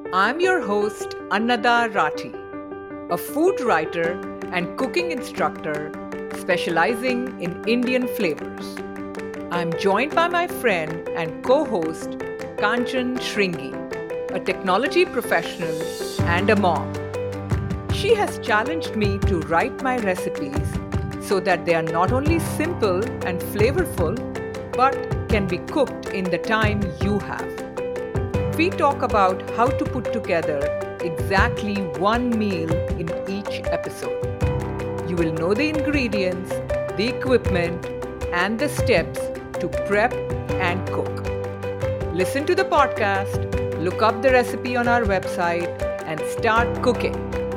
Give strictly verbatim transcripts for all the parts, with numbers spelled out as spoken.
I'm your host, Annada Rathi, a food writer and cooking instructor specializing in Indian flavors. I'm joined by my friend and co host, Kanchan Shringi, a technology professional and a mom. She has challenged me to write my recipes so that they are not only simple and flavorful, but can be cooked in the time you have. We talk about how to put together exactly one meal in each episode. You will know the ingredients, the equipment, and the steps to prep and cook. Listen to the podcast, look up the recipe on our website, and start cooking.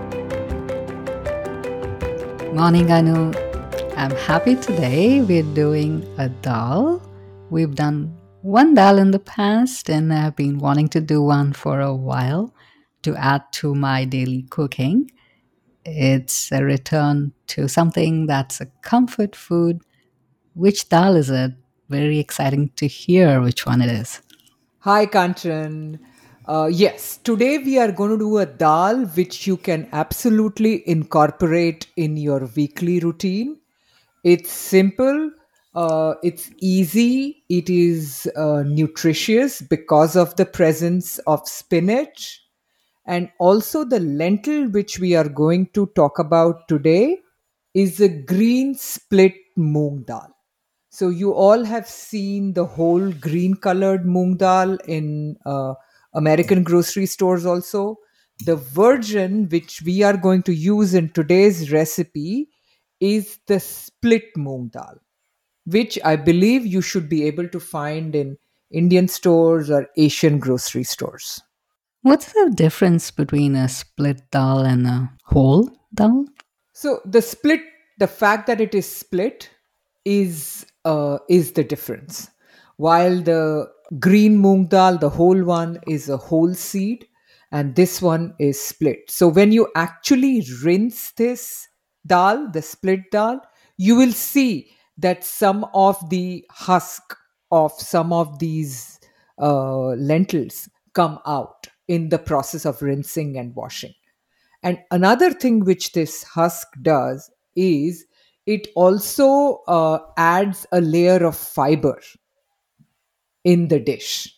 Morning, Anu. I'm happy today we're doing a dal. We've done one dal in the past, and I've been wanting to do one for a while to add to my daily cooking. It's a return to something that's a comfort food. Which dal is it? Very exciting to hear which one it is. Hi, Kanchan. Uh, yes, today we are going to do a dal which you can absolutely incorporate in your weekly routine. It's simple, uh, it's easy, it is uh, nutritious because of the presence of spinach. And also, the lentil which we are going to talk about today is a green split moong dal. So you all have seen the whole green colored moong dal in uh, American grocery stores also. The version which we are going to use in today's recipe is the split moong dal, which I believe you should be able to find in Indian stores or Asian grocery stores. What's the difference between a split dal and a whole dal? So the split, the fact that it is split is uh, is the difference. While the green moong dal, the whole one is a whole seed, and this one is split. So when you actually rinse this dal, the split dal, you will see that some of the husk of some of these uh, lentils come out in the process of rinsing and washing. And another thing which this husk does is it also uh, adds a layer of fiber in the dish.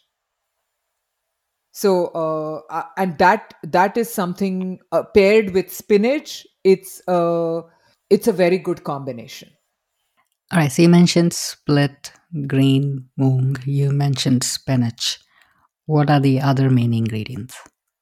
So, uh, uh, and that that is something uh, paired with spinach. It's a it's a very good combination. All right, so you mentioned split green moong, you mentioned spinach. What are the other main ingredients?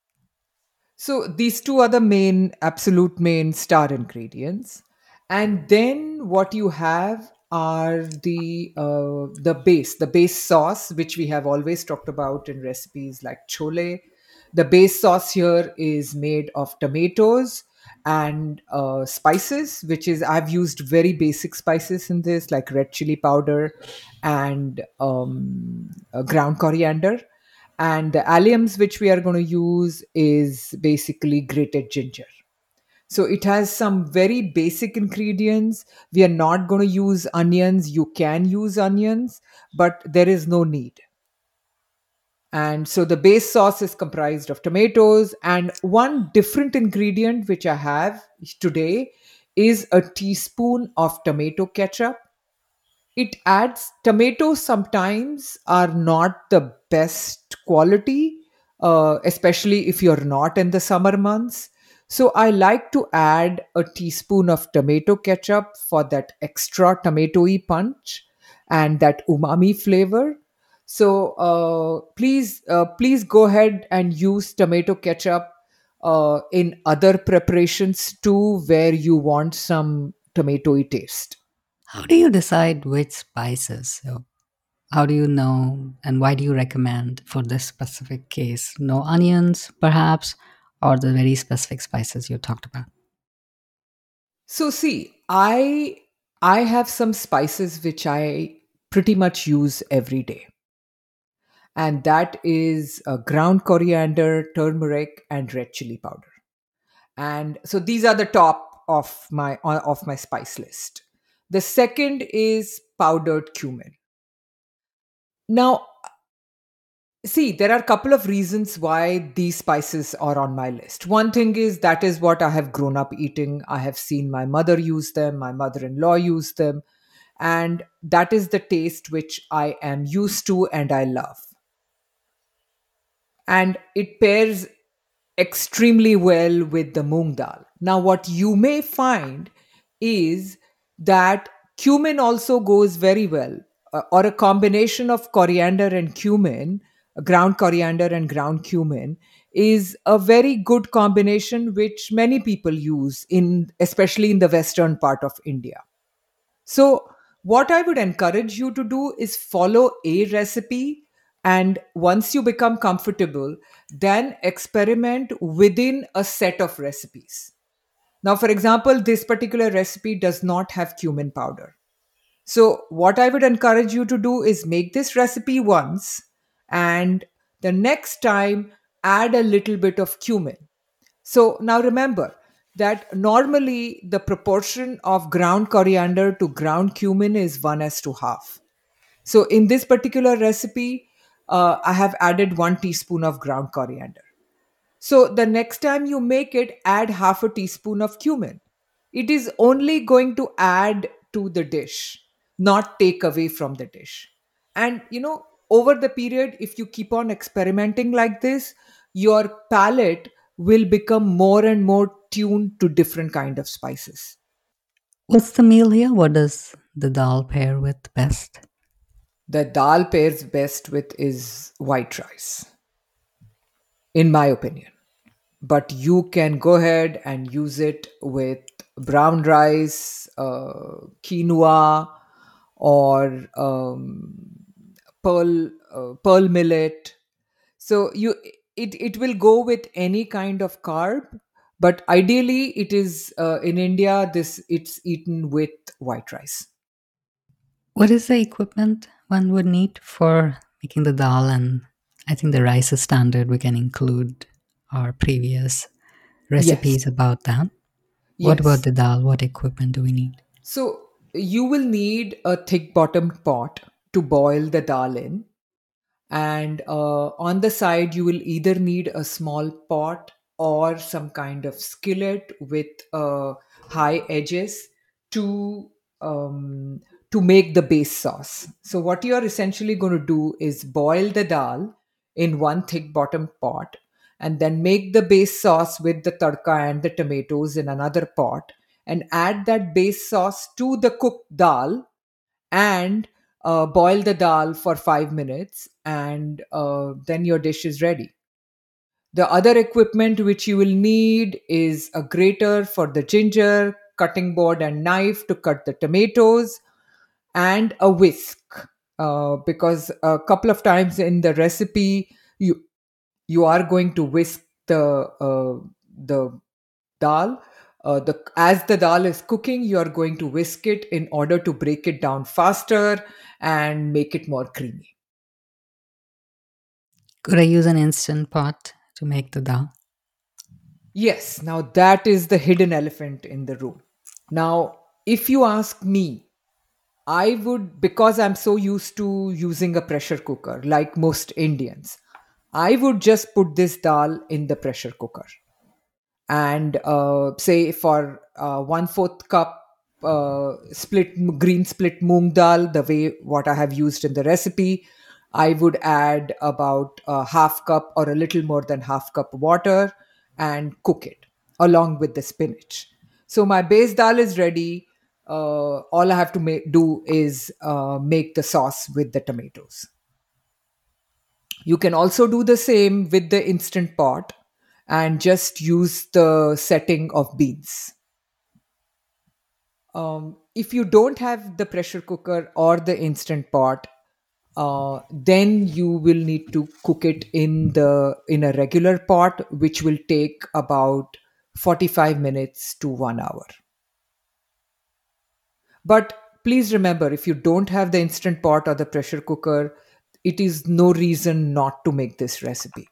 So these two are the main, absolute main star ingredients, and then what you have are the uh, the base, the base sauce, which we have always talked about in recipes like chole. The base sauce here is made of tomatoes and uh, spices, which is I've used very basic spices in this, like red chili powder and um, uh, ground coriander, and the alliums which we are going to use is basically grated ginger. So it has some very basic ingredients. We are not going to use onions. You can use onions, but there is no need. And so the base sauce is comprised of tomatoes, and one different ingredient which I have today is a teaspoon of tomato ketchup. It adds, tomatoes sometimes are not the best quality, uh, especially if you're not in the summer months. So I like to add a teaspoon of tomato ketchup for that extra tomatoey punch and that umami flavor. So uh, please uh, please go ahead and use tomato ketchup uh, in other preparations too, where you want some tomatoey taste. How do you decide which spices? So how do you know and why do you recommend for this specific case? No onions, perhaps, or the very specific spices you talked about? So see, I I have some spices which I pretty much use every day, and that is uh, ground coriander, turmeric, and red chili powder. And so these are the top of my uh, of my spice list. The second is powdered cumin. Now, See, there are a couple of reasons why these spices are on my list. One thing is that is what I have grown up eating. I have seen my mother use them, my mother in law use them, and that is the taste which I am used to and I love. And it pairs extremely well with the moong dal. Now, what you may find is that cumin also goes very well, uh, or a combination of coriander and cumin, uh, ground coriander and ground cumin, is a very good combination which many people use in, especially in the western part of India. So, what I would encourage you to do is follow a recipe. And once you become comfortable, then experiment within a set of recipes. Now, for example, this particular recipe does not have cumin powder. So, what I would encourage you to do is make this recipe once, and the next time add a little bit of cumin. So now remember that normally the proportion of ground coriander to ground cumin is one as to half. So in this particular recipe, uh, I have added one teaspoon of ground coriander. So the next time you make it, add half a teaspoon of cumin. It is only going to add to the dish, not take away from the dish. And you know, over the period, if you keep on experimenting like this, your palate will become more and more tuned to different kind of spices. What's the meal here? What does the dal pair with best? The dal pairs best with is white rice, in my opinion. But you can go ahead and use it with brown rice, uh, quinoa, or um, pearl uh, pearl millet. So you it it will go with any kind of carb, but ideally it is uh, in India. This it's eaten with white rice. What is the equipment one would need for making the dal? And I think the rice is standard. We can include our previous Yes, recipes about that. What about yes. the dal? What equipment do we need? So you will need a thick bottomed pot to boil the dal in. And uh, on the side you will either need a small pot or some kind of skillet with uh, high edges to um, to make the base sauce. So what you are essentially going to do is boil the dal in one thick bottom pot, and then make the base sauce with the tadka and the tomatoes in another pot, and add that base sauce to the cooked dal, and uh, boil the dal for five minutes, and uh, then your dish is ready. The other equipment which you will need is a grater for the ginger, cutting board and knife to cut the tomatoes, and a whisk. Uh, because a couple of times in the recipe, you you are going to whisk the uh, the dal. Uh, the as the dal is cooking, you are going to whisk it in order to break it down faster and make it more creamy. Could I use an instant pot to make the dal? Yes, now that is the hidden elephant in the room. Now, if you ask me, I would, because I'm so used to using a pressure cooker like most Indians, I would just put this dal in the pressure cooker, and uh, say for uh, one fourth cup uh, split green split moong dal, the way what I have used in the recipe, I would add about a half cup or a little more than half cup water and cook it along with the spinach. So my base dal is ready. Uh, all I have to make, do is uh, make the sauce with the tomatoes. You can also do the same with the instant pot and just use the setting of beans. Um, if you don't have the pressure cooker or the instant pot, uh, then you will need to cook it in the in a regular pot, which will take about forty-five minutes to one hour. But please remember, if you don't have the instant pot or the pressure cooker, it is no reason not to make this recipe.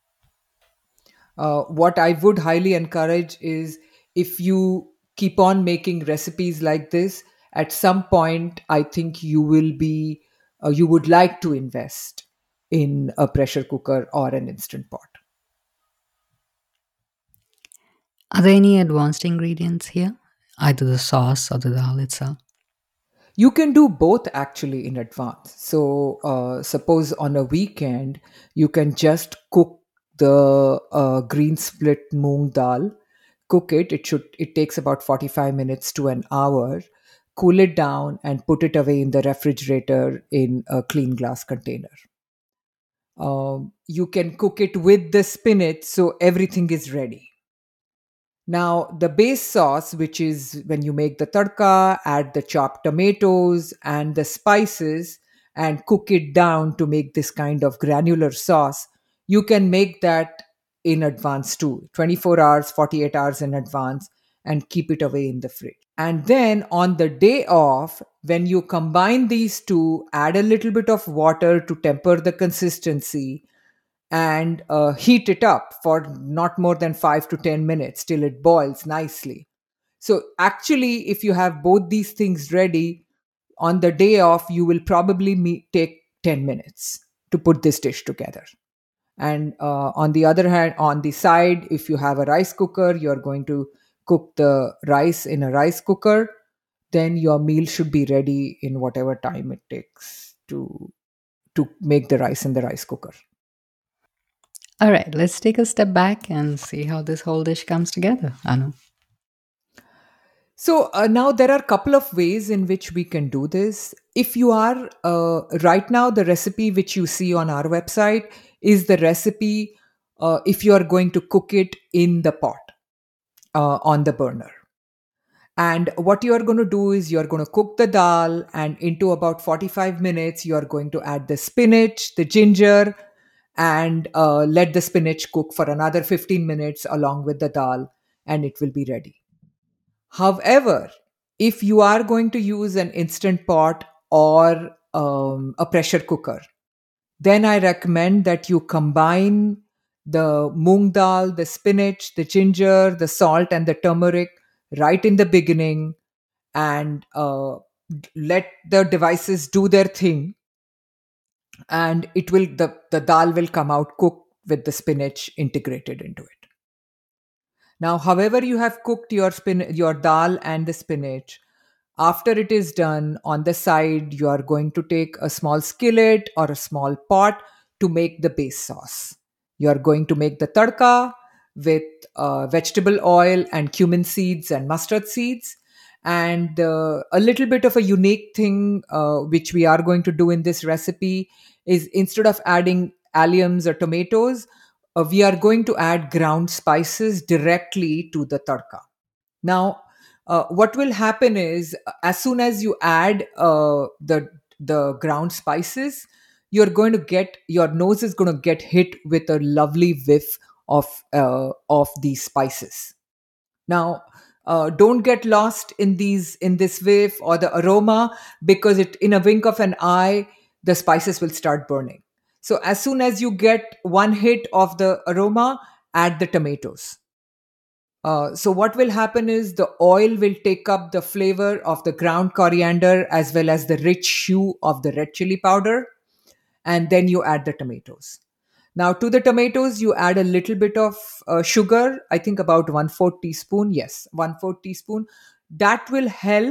Uh, what I would highly encourage is, if you keep on making recipes like this, at some point, I think you will be, uh, you would like to invest. in a pressure cooker or an instant pot. Are there any advanced ingredients here? Either the sauce or the dal itself? You can do both actually in advance. So, uh, suppose on a weekend, you can just cook the uh, green split moong dal. Cook it. It should. It takes about forty-five minutes to an hour. Cool it down and put it away in the refrigerator in a clean glass container. Um, you can cook it with the spinach, so everything is ready. Now, the base sauce, which is when you make the tadka, add the chopped tomatoes and the spices and cook it down to make this kind of granular sauce, you can make that in advance too, twenty-four hours, forty-eight hours in advance, and keep it away in the fridge. And then on the day off, when you combine these two, add a little bit of water to temper the consistency and uh, heat it up for not more than five to ten minutes till it boils nicely. So, actually, if you have both these things ready on the day off, you will probably me- take ten minutes to put this dish together. And uh, on the other hand, on the side, if you have a rice cooker, you're going to cook the rice in a rice cooker, then your meal should be ready in whatever time it takes to to make the rice in the rice cooker. All right, let's take a step back and see how this whole dish comes together, Anu. So uh, now there are a couple of ways in which we can do this. If you are uh, right now, the recipe which you see on our website is the recipe uh, if you are going to cook it in the pot uh, on the burner. And what you are going to do is you are going to cook the dal, and into about forty-five minutes, you are going to add the spinach, the ginger, and uh, let the spinach cook for another fifteen minutes along with the dal, and it will be ready. However, if you are going to use an instant pot or um, a pressure cooker, then I recommend that you combine the moong dal, the spinach, the ginger, the salt, and the turmeric right in the beginning and uh, let the devices do their thing. And it will the, the dal will come out cooked with the spinach integrated into it. Now, however, you have cooked your spin your dal and the spinach, after it is done, on the side, you are going to take a small skillet or a small pot to make the base sauce. You are going to make the tadka with uh, vegetable oil and cumin seeds and mustard seeds. And uh, a little bit of a unique thing uh, which we are going to do in this recipe is instead of adding alliums or tomatoes, uh, we are going to add ground spices directly to the tadka. Now, uh, what will happen is uh, as soon as you add uh, the the ground spices, you're going to get your nose is going to get hit with a lovely whiff of uh, of these spices. Now, uh, don't get lost in these in this whiff or the aroma, because it in a wink of an eye the spices will start burning. So as soon as you get one hit of the aroma, add the tomatoes. Uh, so what will happen is the oil will take up the flavor of the ground coriander as well as the rich hue of the red chili powder, and then you add the tomatoes. Now to the tomatoes, you add a little bit of uh, sugar. I think about one fourth teaspoon. Yes, one fourth teaspoon. That will help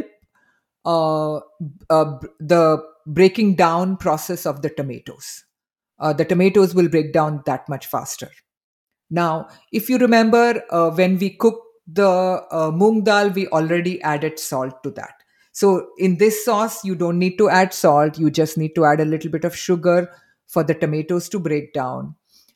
uh, uh, the breaking down process of the tomatoes. Uh, the tomatoes will break down that much faster. Now, if you remember, uh, when we cooked the uh, moong dal, we already added salt to that. So, in this sauce, you don't need to add salt. You just need to add a little bit of sugar for the tomatoes to break down.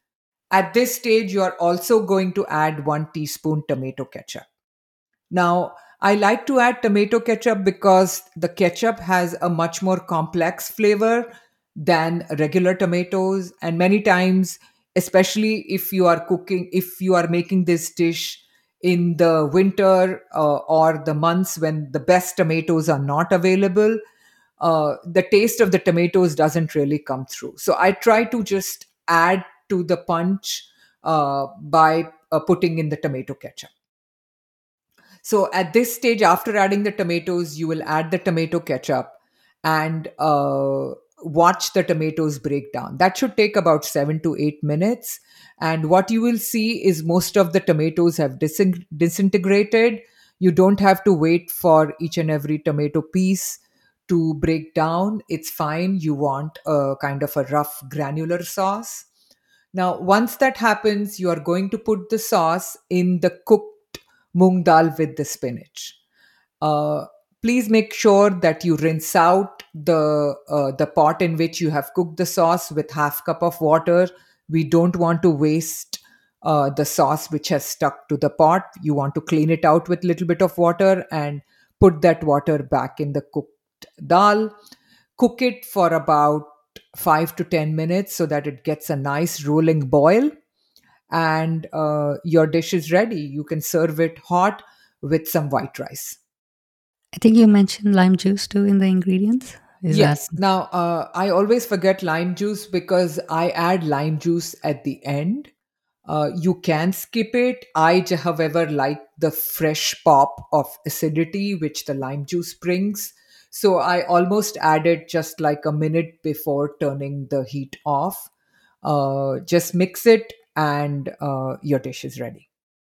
At this stage, you are also going to add one teaspoon tomato ketchup. Now, I like to add tomato ketchup because the ketchup has a much more complex flavor than regular tomatoes. And many times, especially if you are cooking, if you are making this dish in the winter uh, or the months when the best tomatoes are not available, uh, the taste of the tomatoes doesn't really come through. So I try to just add to the punch uh, by uh, putting in the tomato ketchup. So at this stage, after adding the tomatoes, you will add the tomato ketchup and uh, watch the tomatoes break down. That should take about seven to eight minutes. And what you will see is most of the tomatoes have disin- disintegrated. You don't have to wait for each and every tomato piece to break down. It's fine. You want a kind of a rough granular sauce. Now, once that happens, you are going to put the sauce in the cooked moong dal with the spinach. Uh, Please make sure that you rinse out the uh, the pot in which you have cooked the sauce with half cup of water. We don't want to waste uh, the sauce which has stuck to the pot. You want to clean it out with a little bit of water and put that water back in the cooked dal. Cook it for about five to ten minutes so that it gets a nice rolling boil, and uh, your dish is ready. You can serve it hot with some white rice. I think you mentioned lime juice too in the ingredients. Is that Yes. Now, uh, I always forget lime juice because I add lime juice at the end. Uh, you can skip it. I, j- however, like the fresh pop of acidity which the lime juice brings. So I almost add it just like a minute before turning the heat off. Uh, just mix it, and uh, your dish is ready.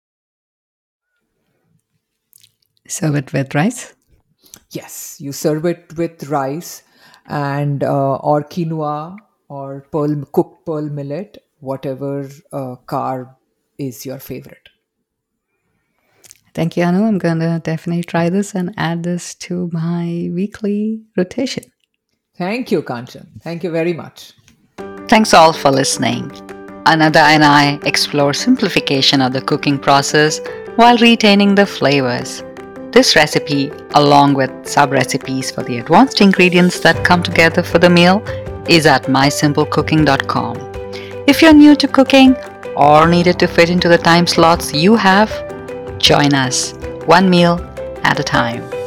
serve it with rice? Yes, you serve it with rice and uh, or quinoa or pearl cooked pearl millet, whatever uh, carb is your favorite. Thank you, Anu. I'm going to definitely try this and add this to my weekly rotation. Thank you, Kanchan. Thank you very much. Thanks all for listening. Anada and I explore simplification of the cooking process while retaining the flavors. This recipe, along with sub-recipes for the advanced ingredients that come together for the meal, is at my simple cooking dot com. If you're new to cooking or needed to fit into the time slots you have, join us one meal at a time.